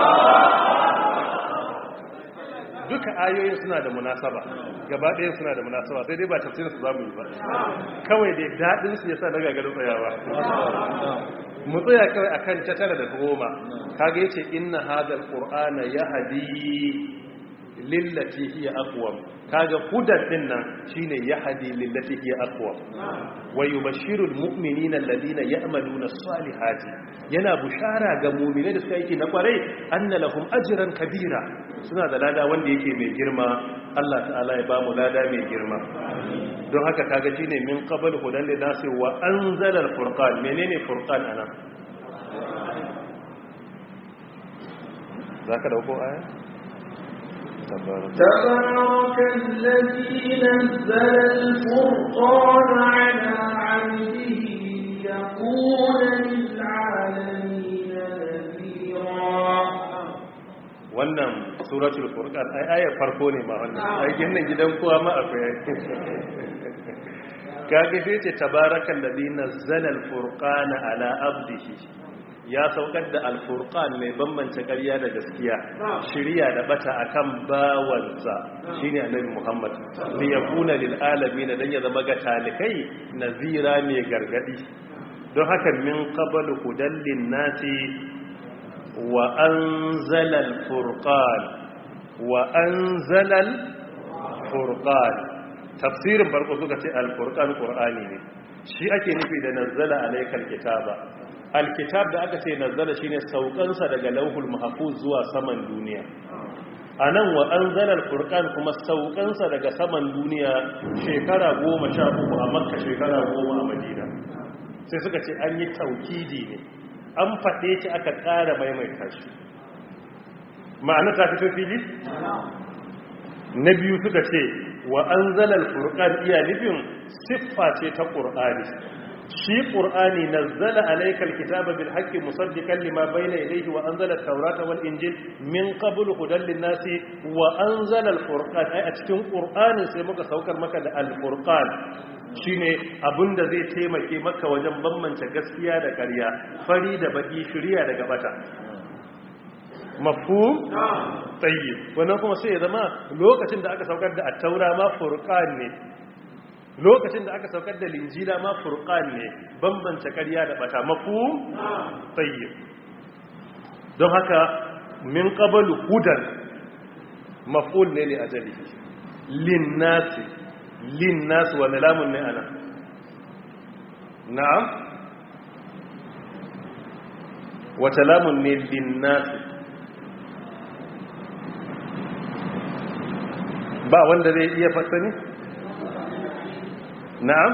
duka ayoyin suna da munasaba gaba ɗaya suna da munasaba sai dai ba tafsirin su zamu yi ba kawai dai dadin su yasa daga garin tsayawa mu tsaya kawai akan ta tara da goma kage yace inna hadal qur'ana yahdi lillati hiya aqwam kaga hudan din nan shine yahdi lillati hiya aqwam wa yubashshiru almu'minina alladhina ya'maluna as-salihati yana bushara ga mu'minai da suka yi na kwarai anna lahum ajran kabira suna da lada wanda yake mai girma Allah ta'ala ya ba mu lada mai girma don haka kaga shine min qabl hudan linasi wa anzala al-furqan menene furqan anan zaka dauko aya تبارك الذي نزل الفرقان على عبده ليكون للعالمين نذيرا. wannan suratul furqan ai ayar farko ne ma wannan aikin nan gidan kowa ma akwai kage sai ce tabarakal ladhi nazzala al-furqana ala abdihi ya saukar da al-furqan mai bambance ƙarya da gaskiya shiriya da bata akan bawansa shine annabi Muhammad li yakuna lil alamin dan ya zama ga talikai nazira mai gargadi don haka min qablu hudallin nasi wa anzala al-furqan wa anzala al-furqan tafsirin farko suka ce al-furqan qur'ani ne shi ake nufi da nazzala alaykal kitaba alkitab da aka ce nazzala shine saukansa daga lauhul mahfuz zuwa saman duniya anan wa anzala alfurqan kuma saukansa daga saman duniya shekara goma sha uku a makka shekara goma a madina sai suka ce an yi taukidi ne an faɗe shi aka ƙara maimaita shi ma'ana ta fito fili na biyu suka ce wa anzala alfurqan iya nufin siffa ce ta qur'ani shi qur'ani nazzala alaykal kitaba bil haqqi musaddiqan lima bayna yadayhi wa anzala at-taurata wal injil min qablu hudan lin-nasi wa anzala al-furqan ai a cikin qur'ani sai muka saukar maka da al-furqan shine abinda zai taimake maka wajen bambance gaskiya da ƙarya fari da baki shiriya daga bata mafhum tayyib wannan kuma sai ya zama lokacin da aka saukar da at-taura ma furqan ne lokacin da aka saukar da linjila ma furqan ne bambance ƙarya da bata mafhum tayyib don haka min qablu hudan maf'ul ne li ajalihi lin-nas lin-nas wa lamun ne ana na'am wa talamun ne lin-nas ba wanda zai iya fasani na'am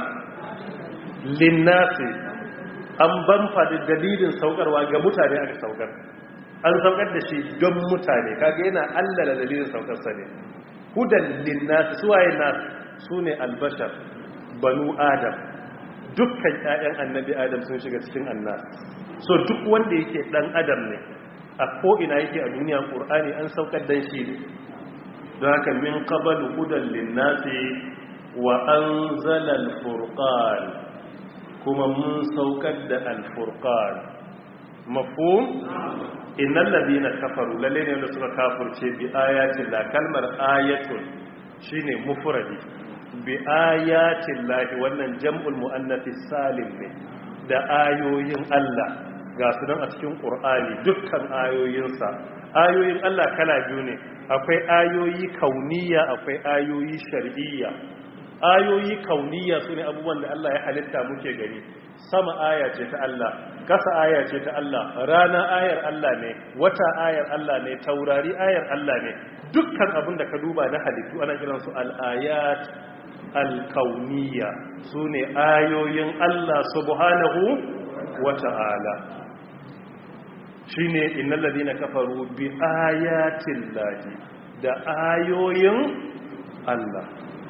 linnasi an ban faɗi dalilin saukarwa ga mutane aka saukar an saukar da shi don mutane kaga yana allala dalilin saukar sa ne hudan linnas suwaye nas sune albashar banu adam dukkan ƴaƴan annabi adam sun shiga cikin annas so duk wanda yake dan adam ne a ko ina yake a duniya qur'ani an saukar da shi ne don haka min qablu hudan linnas wa anzala al-furqan kuma mun saukar da al-furqan mafhum innal ladina kafaru lalle ne wanda suka kafirce bi ayatin la kalmar ayatun shine mufradi bi ayatin lahi wannan jam'ul muannathis salim ne da ayoyin Allah ga su nan a cikin qur'ani dukkan ayoyinsa ayoyin Allah kala biyu ne akwai ayoyi kauniya akwai ayoyi shar'iyya ayoyi kauniya sune abubuwan da Allah ya halitta muke gani sama aya ce ta Allah kasa aya ce ta Allah rana ayar Allah ne wata ayar Allah ne taurari ayar Allah ne dukkan abin da ka duba na halittu ana kiransu al-ayat al-kauniyya sune ayoyin Allah subhanahu wa ta'ala shine innal ladina kafaru bi ayatin lahi da ayoyin Allah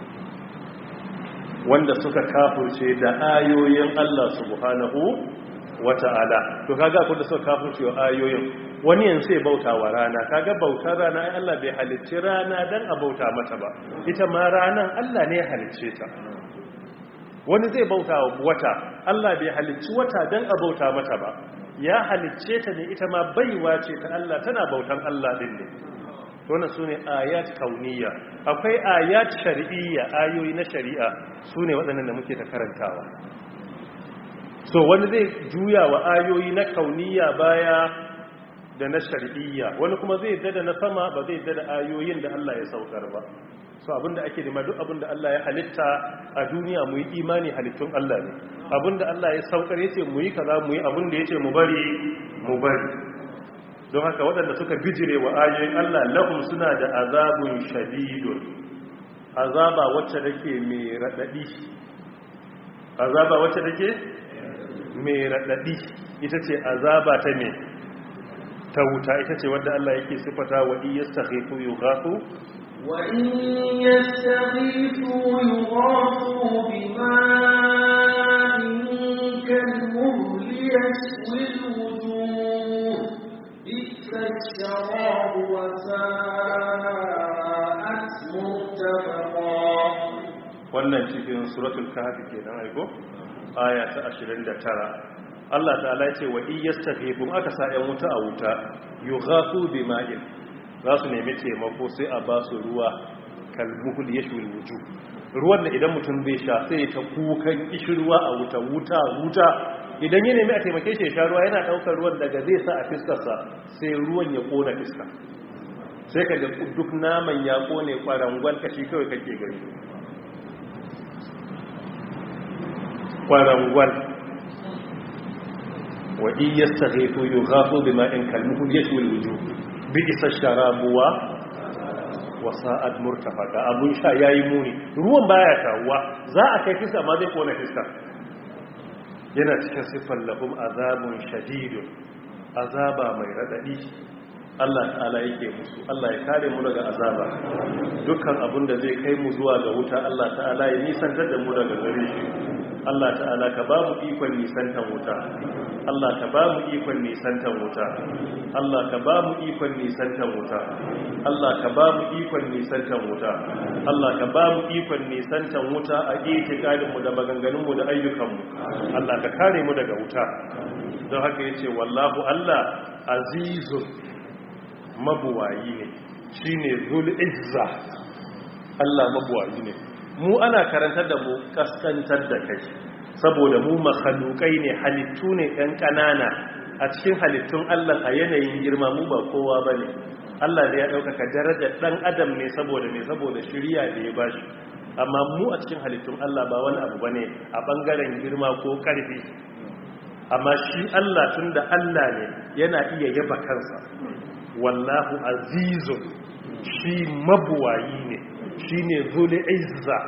wanda suka kafurce da ayoyin Allah subhanahu wata'ala to kaga kun da suka kafurce wa ayoyin wani yanzu sai bauta wa rana kaga bautar rana ai Allah bai halicci rana dan a bauta mata ba ita ma ranan Allah ne ya halicce ta wani zai bauta wa wata Allah bai halicci wata dan a bauta mata ba ya halicce ta ne ita ma baiwa ce ta Allah tana bautan Allah din ne wannan sune ayat kauniyya akwai ayat shar'iyya ayoyi na shari'a sune waɗannan da muke ta karantawa so wani zai juya wa ayoyi na kauniyya baya da na shar'iyya wani kuma zai dada na sama ba zai dada ayoyin da Allah ya saukar ba so abinda ake nema duk abinda Allah ya halitta a duniya mu yi imani halittun Allah ne abinda Allah ya saukar yace mu yi kaza mu yi abinda yace mu bari mu bari don haka waɗanda suka bijire wa ayoyin Allah lahum suna da azabun shadidun azaba wacce take mai radadi azaba wacce take mai radadi ita ce azaba ta me ta wuta ita ce wadda Allah yake sifata wa iyastaghifu yughathu wa in yastaghifu yughathu bima'in kalmuhli yashwil wujuh الشراب وساءت مرتفقا wannan cikin suratul kahfi kenan aiko aya ta ashirin da tara Allah ta'ala ya ce wa iyastaghifum aka sa yan wuta a wuta yughafu bima'in za su nemi taimako sai a ba su ruwa kalmuhul yashwil wujuh ruwan da idan mutum bai sha sai ta kukan kishirwa a wuta wuta wuta idan ya nemi a taimake shi ya sha ruwa yana daukar ruwan daga zai sa a fiskarsa sai ruwan ya kona fiska sai ka ga duk naman ya kone kwarangwal kashi kawai kake gani kwarangwal wa in yastaghifu yughafu bima'in kalmuhul yashwil wujuh bi'sa sharabuwa wa sa'ad murtafaqa abun sha yayi muni ruwan baya tawwa za a kai fiska amma zai kona fiska yana cikin siffar lahum azabun shadidun azaba mai radadi Allah ta'ala yake musu Allah ya kare mu daga azaba dukkan abin da zai kai mu zuwa ga wuta Allah ta'ala ya nisantar da mu daga gare shi Allah ta'ala ka ba mu ikon nisantar wuta Allah ka ba mu ikon nisantar wuta Allah ka ba mu ikon nisantar wuta Allah ka ba mu ikon nisantar wuta Allah ka ba mu ikon nisantar wuta a itikadin mu da maganganun mu da ayyukan mu Allah ka kare mu daga wuta don haka yace wallahu Allah azizun mabuwayi ne shine zul izza Allah mabuwayi ne mu ana karantar da mu kaskantar da kai saboda mu makhlukai ne halittu ne ɗan ƙanana a cikin halittun Allah a yanayin girma mu ba kowa bane Allah da ya ɗaukaka darajar ɗan adam ne saboda me saboda shiriya da ya bashi amma mu a cikin halittun Allah ba wani abu bane a bangaren girma ko karfi amma shi Allah tunda Allah ne yana iya yaba kansa wallahu azizun shi mabuwayi ne shine zul izza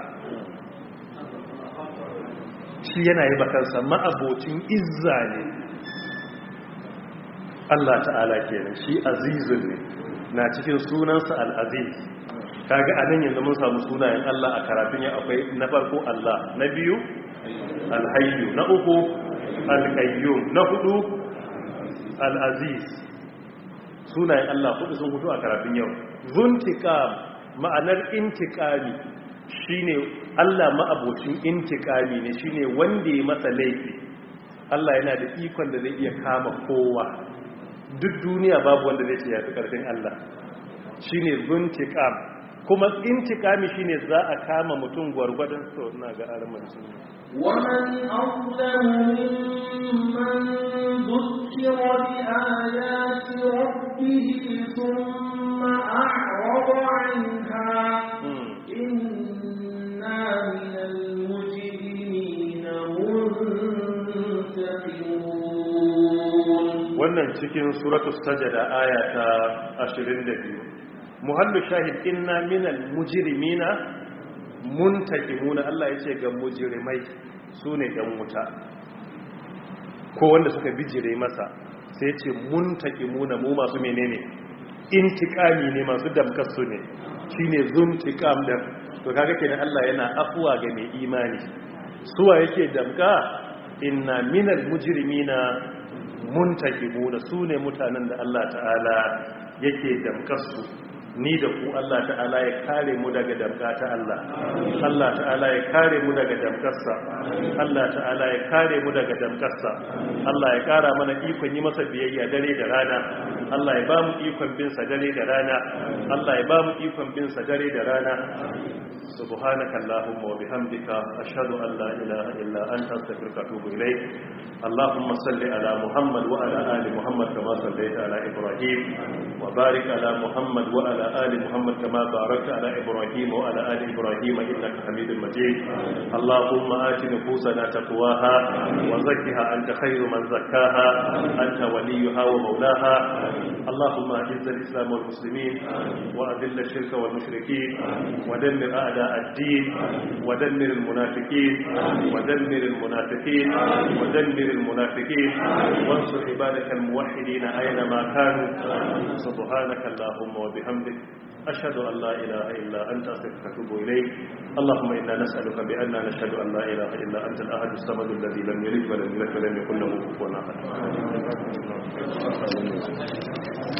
shi yana yaba kansa ma'abocin izza ne Allah ta'ala kenan shi azizun ne na cikin sunansa al-aziz. kaga anan yanzu mun samu sunayen Allah a karatun ya akwai na farko Allah, na biyu al-hayyu, na uku al-qayyum, na hudu al-aziz. sunayen Allah hudu sun hudu a karatun yau. Zuntiqam, ma'anar intiqami shine Allah ma'abocin intiqami ne, shine wanda ya masa laifi. Allah yana da ikon da zai iya kama kowa, duk duniya babu wanda zai ce ya fi karfin Allah. shine zuntiqam. kuma intiqami shine za a kama mutum gwargwadon so ina ga araman sun ومن أظلم ممن ذكر بآيات ربه ثم أعرض عنها إنا من المجرمين منتقمون. wannan cikin suratul sajda aya ta ashirin da biyu. muhallu shahid inna minal mujrimina muntakimuna. Allah yace ga mujrimai sune dan wuta ko wanda suka bijire masa, sai yace muntakimuna mu masu menene intikami ne, masu damkasu ne, shine zuntikam da. to kaga kenan Allah yana afuwa ga mai imani. suwa yake damka? inna minal mujrimina muntakimuna, sune mutanen da Allah ta'ala yake damkasu. ni da ku Allah ta'ala ya kare mu daga damka ta Allah. Allah ta'ala ya kare mu daga damkarsa. Allah ta'ala ya kare mu daga damkarsa. Allah ya kara mana ikon yi masa biyayya dare da rana. Allah ya ba mu ikon bin sa dare da rana. Allah ya ba mu ikon bin sa dare da rana. subhanaka allahumma wa bihamdika ashhadu an la ilaha illa anta astaghfiruka wa atubu ilayk. allahumma salli ala muhammad wa ala ali muhammad kama sallaita ala ibrahim wa barik ala muhammad wa ala آل محمد كما باركت على إبراهيم وعلى آل إبراهيم إنك حميد مجيد. اللهم آت نفوسنا تقواها وزكها أنت خير من زكاها أنت وليها ومولاها. اللهم أعز الإسلام والمسلمين وأذل الشرك والمشركين ودمر أعداء الدين ودمر المنافقين ودمر المنافقين ودمر المنافقين وانصر عبادك الموحدين أينما كانوا. سبحانك اللهم وبحمدك أشهد أن لا إله إلا أنت أستغفرك وأتوب إليك. اللهم إنا نسألك بأننا نشهد أن لا إله إلا أنت الأحد الصمد الذي لم يلد ولم يولد ولم يكن له كفوا أحد.